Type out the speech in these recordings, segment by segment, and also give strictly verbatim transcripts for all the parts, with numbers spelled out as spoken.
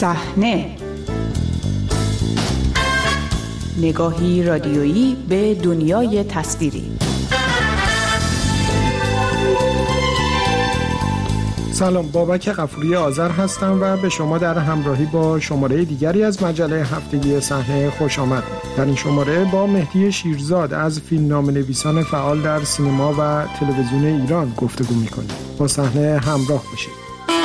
صحنه، نگاهی رادیویی به دنیای تصویری. سلام، بابک غفوری آذر هستم و به شما در همراهی با شماره دیگری از مجله هفتگی صحنه خوش آمد. در این شماره با مهدی شیرزاد از فیلمنامه‌نویسان فعال در سینما و تلویزیون ایران گفتگو می‌کنیم. با صحنه همراه باشید.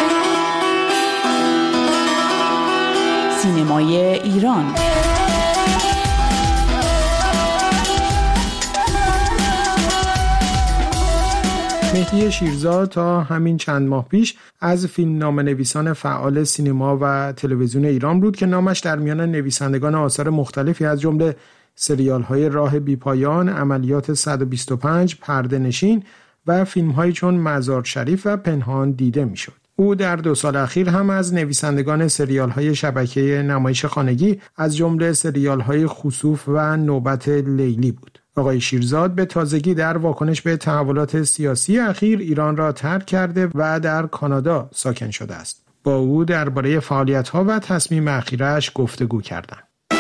سینمای ایران. مهدی شیرزاد تا همین چند ماه پیش از فیلمنامه‌نویسان فعال سینما و تلویزیون ایران بود که نامش در میان نویسندگان آثار مختلفی از جمله سریال‌های راه بی‌پایان، عملیات صد و بیست و پنج، پرده نشین و فیلم‌هایی چون مزار شریف و پنهان دیده می‌شد. او در دو سال اخیر هم از نویسندگان سریال‌های شبکه نمایش خانگی از جمله سریال‌های خسوف و نوبت لیلی بود. آقای شیرزاد به تازگی در واکنش به تحولات سیاسی اخیر ایران را ترک کرده و در کانادا ساکن شده است. با او درباره فعالیت‌ها و تصمیم اخیرش گفتگو کردم.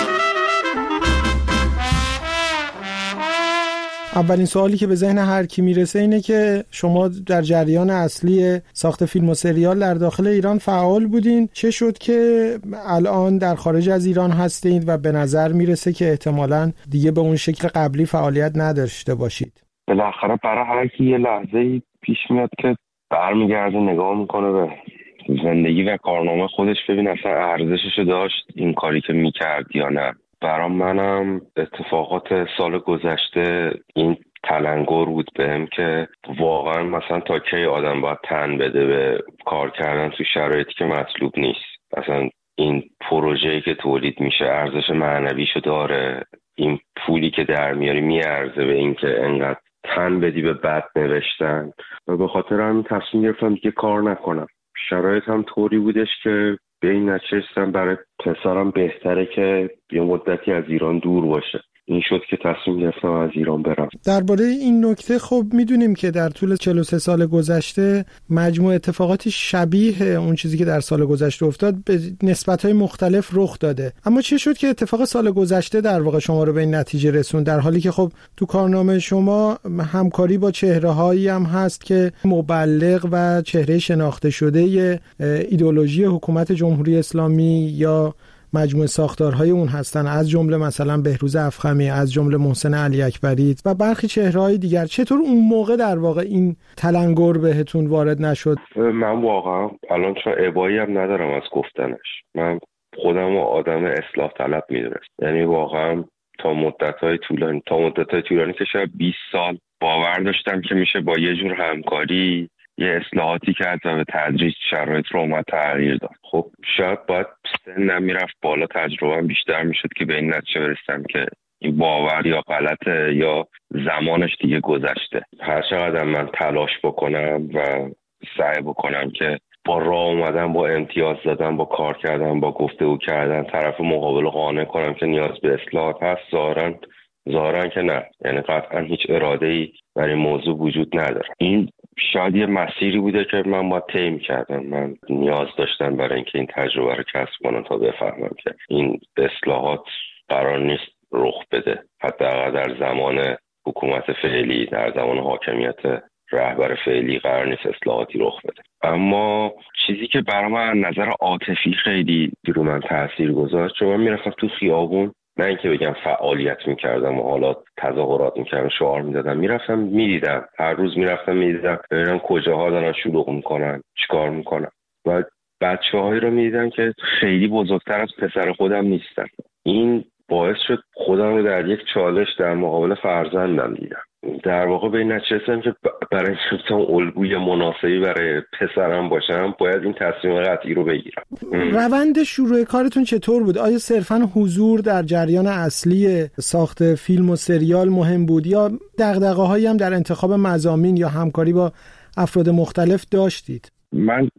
اولین سوالی که به ذهن هر کی میرسه اینه که شما در جریان اصلی ساخت فیلم و سریال در داخل ایران فعال بودین. چه شد که الان در خارج از ایران هستید و به نظر میرسه که احتمالاً دیگه به اون شکل قبلی فعالیت نداشته باشید؟ بالاخره برای هر کی یه لحظه‌ای پیش میاد که برمیگرده نگاه میکنه به زندگی و کارنامه خودش، ببین اصلا ارزششو داشت این کاری که میکرد یا نه. برام منم اتفاقات سال گذشته این تلنگر بود بهم که واقعا مثلا تا کی آدم باید تن بده به کار کردن تو شرایطی که مطلوب نیست. مثلا این پروژه‌ای که تولید میشه ارزش معنویشو داره، این پولی که در میاری میارزه به این که انقدر تن بدی به بد نوشتن، و به خاطر همین تصمیم گرفتم دیگه کار نکنم. شرایط هم طوری بودش که به این نچستم برای پسرم بهتره که یه مدتی از ایران دور باشه. این شد که تصمیم گرفتم از ایران برم. درباره این نکته خب میدونیم که در طول چهل و سه سال گذشته مجموع اتفاقاتی شبیه اون چیزی که در سال گذشته افتاد به نسبت‌های مختلف رخ داده. اما چه شد که اتفاق سال گذشته در واقع شما رو به این نتیجه رسوند، در حالی که خب تو کارنامه شما همکاری با چهره‌هایی هم هست که مبلغ و چهره شناخته شده ایدئولوژی حکومت جمهوری اسلامی یا مجموعه ساختارهای اون هستن، از جمله مثلا بهروز افخمی، از جمله محسن علی اکبری و برخی چهره‌های دیگر. چطور اون موقع در واقع این تلنگر بهتون وارد نشد؟ من واقعا الان چون ابایی هم ندارم از گفتنش. من خودم و آدم اصلاح طلب میدونم، یعنی واقعا تا مدت‌های طولانی تا مدت‌های طولانی که شاید بیست سال باور داشتم که میشه با یه جور همکاری یه اصلاحاتی کرد و به تدریج شرایط رو اومد تغییر داد. خب شاید باید سنم میرفت بالا، تجربه‌ام بیشتر میشد که به این نتیجه برسم که این باور یا غلطه یا زمانش دیگه گذشته. هر چقدر من تلاش بکنم و سعی بکنم که با راه اومدن، با امتیاز دادن، با کار کردن، با گفتگو کردن طرف مقابل قانع کنم که نیاز به اصلاحات هست، ظاهراً ظاهراً که نه، یعنی قطعاً هیچ اراده‌ای برای این موضوع وجود نداره. این شاید یه مسیری بوده که من با طی کردم. من نیاز داشتم برای اینکه این تجربه رو کسب کنم تا بفهمم که این اصلاحات قرار نیست رخ بده، حداقل در زمان حکومت فعلی، در زمان حاکمیت رهبر فعلی قرار نیست اصلاحاتی رخ بده. اما چیزی که برای من نظر عاطفی خیلی رو من تاثیر گذاشت، چون من میرفتم تو خیابون، نه اینکه بگم فعالیت میکردم و حالا تظاهرات میکردم، شعار میدادم، میرفتم میدیدم، هر روز میرفتم میدیدم ببینم کجاها دارن شلوغ میکنن، چیکار میکنن، و بچه‌هایی رو میدیدم که خیلی بزرگتر از پسر خودم نیستن. این باعث شد خودم رو در یک چالش در مقابل فرزندم دیدم. در واقع به این نتیجه رسیدم که برای اینکه الگوی مناسبی برای پسرم باشم باید این تصمیم قطعی رو بگیرم. روند شروع کارتون چطور بود؟ آیا صرفاً حضور در جریان اصلی ساخت فیلم و سریال مهم بود یا دغدغه‌هایی هم در انتخاب مضامین یا همکاری با افراد مختلف داشتید؟ من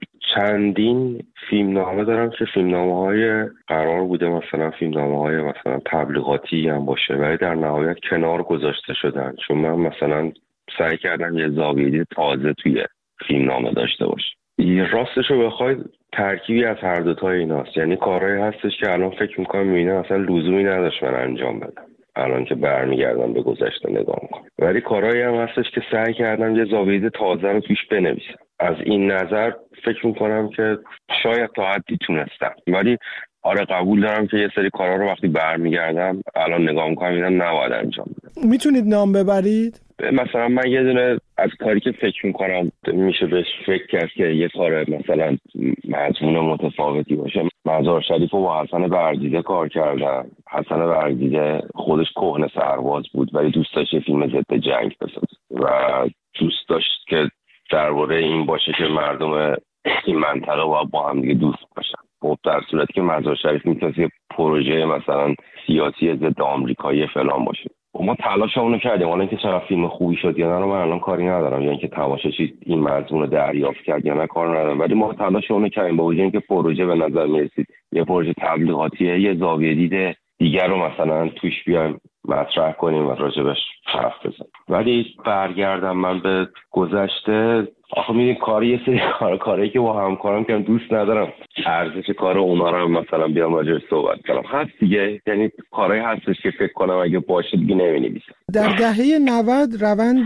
چندین فیلمنامه دارم که فیلمنامه‌های قرار بوده مثلا فیلمنامه‌های مثلا تبلیغاتی هم باشه ولی در نهایت کنار گذاشته شدن، چون من مثلا سعی کردم یه زاویه تازه توی فیلمنامه داشته باشه. راستشو بخواید ترکیبی از هر دوتا ایناست. یعنی کارهایی هستش که الان فکر میکنم میبینم اصلا لزومی نداشت من انجام بدم، الان که برمیگردم به گذشته نگاه میکنم. ولی کارهایی هم هستش که سعی کردم یه زاویه تازه رو توش بنویسم. از این نظر فکر میکنم که شاید تا حدی تونستم، ولی آره قبول دارم که یه سری کارها رو وقتی برمیگردم الان نگاه میکنم میبینم نباید انجام بدم. میتونید نام ببرید؟ مثلا من یه دونه از کاری که فکر میکنم میشه بهش فکر کرد که یه کار مثلا مضمون متفاوتی باشه، مزار شریف رو با حسن برگزیده کار کردم. حسن برگزیده خودش کهنه سرباز بود ولی دوست داشت یه فیلم ضد جنگ بسازه و دوست داشت که درباره این باشه که مردم این منطقه باید با هم دیگه دوست باشن. خب در صورتی که مزار شریف میتونست یه پروژه مثلا سیاسی ضد آمریکایی فلان باشه. ما تلاشمون رو کردیم، حالا اینکه چقدر فیلم خوبی شد یا نه من الان کاری ندارم، یعنی که تماشاچی این مضمون رو دریافت کرد یا نه کار ندارم، ولی ما تلاشمون رو کردیم با وجود اینکه پروژه به نظر میرسید یه پروژه تبلیغاتیه، یه زاویه دید دیگر رو مثلا توش بیایم مطرح کنیم و راجبش حرف بزنیم. ولی برگردم من به گذشته، آخه میدونی کاری یه سری کار کاری که با همکارم که دوست ندارم ارزش کار اونا رو مثلا بیام راجعش صحبت کنم. هست دیگه، یعنی کارهایی هستش که فکر کنم اگه باشه دیگه نمی‌نویسم. در دهه نود روند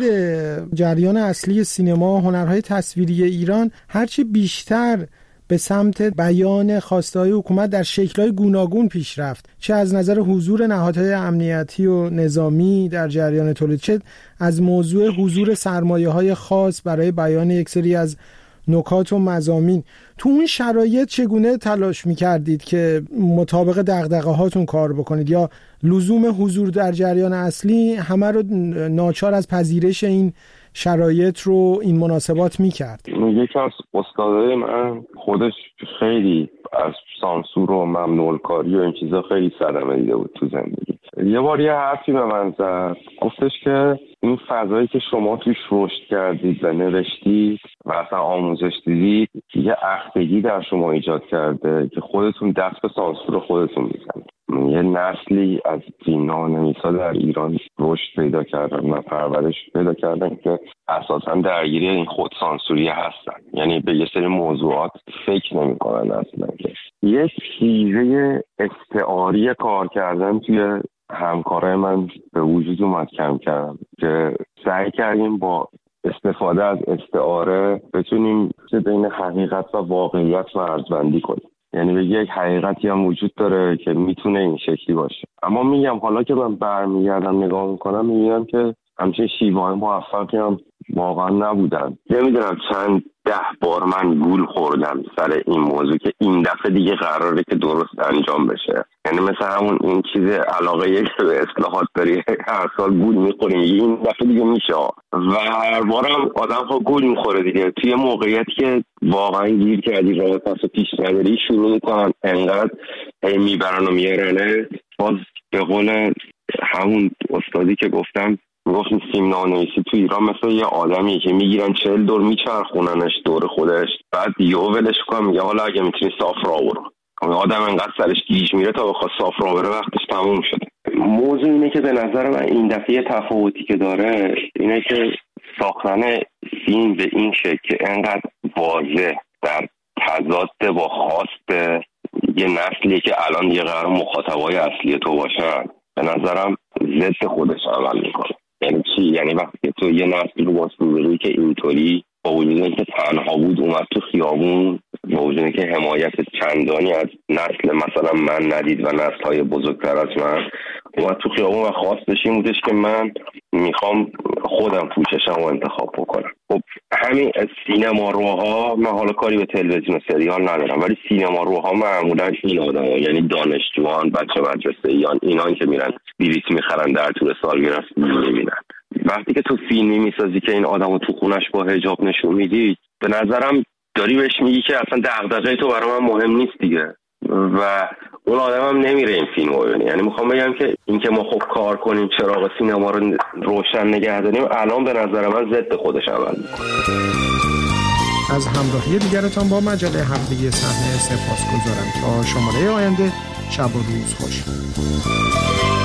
جریان اصلی سینما و هنرهای تصویری ایران هرچی بیشتر به سمت بیان خواسته‌های حکومت در شکل‌های گوناگون پیش رفت، چه از نظر حضور نهادهای امنیتی و نظامی در جریان تولید، چه از موضوع حضور سرمایه‌های خاص برای بیان یک سری از نکات و مضامین. تو اون شرایط چگونه تلاش می‌کردید که مطابق دغدغه‌هاتون کار بکنید، یا لزوم حضور در جریان اصلی همه رو ناچار از پذیرش این شرایط رو این مناسبات میکرد؟ یکی از استادای من خودش خیلی از سانسور و ممنوع‌الکاری و این چیزا خیلی صدمه دیده بود تو زندگی. یه بار یه حرفی به من زد، گفتش که این فضایی که شما توش رشد کردید و نوشتید و اصلا آموزش دیدید یه اختگی در شما ایجاد کرده که خودتون دست به سانسور خودتون میزنید. یه نسلی از فیلم‌نویسا در ایران رشد پیدا کردن و پرورش پیدا کردن که اساساً درگیری این خودسانسوری هستن، یعنی به یه سری موضوعات فکر نمی‌کنن اصلا. که یه چیزه استعاری کار کردن توی همکارای من به وجود اومد کم کم که سعی کردیم با استفاده از استعاره بتونیم چه بین حقیقت و واقعیت مرزبندی کنیم. یعنی به یک حقیقتی هم وجود داره که میتونه این شکلی باشه، اما میگم حالا که من برمیگردم نگاه میکنم میبینم که همچین شیوه‌های موفقی هم واقعا نبودن. نمیدونم چند ده بار من گول خوردم سر این موضوع که این دفعه دیگه قراره که درست انجام بشه. یعنی مثلا همون این چیز علاقه یک به اصلاحات داری، هر سال گول میخوریم این دفعه دیگه میشه و هر بارم آدم ها گول میخوره دیگه. توی موقعیتی که واقعا گیر کردی راه پس پیش نداری شروع میکنن انقدر میبرن و میارنه. باز به قول همون استادی که گفتم میگفتیم فیلمنامه‌نویسی تو ایران مثل یه آدمیه که میگیرن چهل دور میچرخوننش دور خودش، بعد یهو ولش کنن میگه حالا اگه میتونی صاف راه برو. آدم انقدر سرش گیج میره تا بخواد صاف راه بره وقتش تموم شده. موضوع اینه که به نظر من این دفعه تفاوتی که داره اینه که ساختن فیلم به این شکل که انقدر واضح در تضاد با خواست یه نسلی که الان یه قرار مخاطبای اصلی تو باشن به نظرم ضد خودش عمل میکنه. یعنی چی؟ یعنی وقتی که تو یه نسل رو واسه که اینطوری با وجود اینکه تنها بود اومد تو خیابون، با وجود اینکه حمایت چندانی از نسل مثلا من ندید و نسل‌های بزرگتر از من، اومد تو خیابون و خواستش این بودش که من میخوام خودم پوششم و انتخاب بکنم. خب همین سینما روها، من حالا کاری به تلویزیون و سریال ندارم، ولی سینما روها معمولا این آدم ها، یعنی دانشجوان، بچه مدرسه یان اینان که میرن بلیط میخرن در طول سالگرد فیلم میبینن. وقتی که تو فیلمی میسازی که این آدمو تو خونش با حجاب نشون میدی، به نظرم داری بهش میگی که اصلا دغدغه تو برای من مهم نیست دیگه و اون آدم هم نمیره این فیلم رو ببینه. یعنی میخوام بگم که اینکه ما خب کار کنیم چراغ سینما رو روشن نگه داریم الان به نظر من ضد خودش عمل میکنه. از همراهی دیگرتان با مجله همدیگه صحنه سپاسگزارم. تا شماره آینده شب و روز خوش.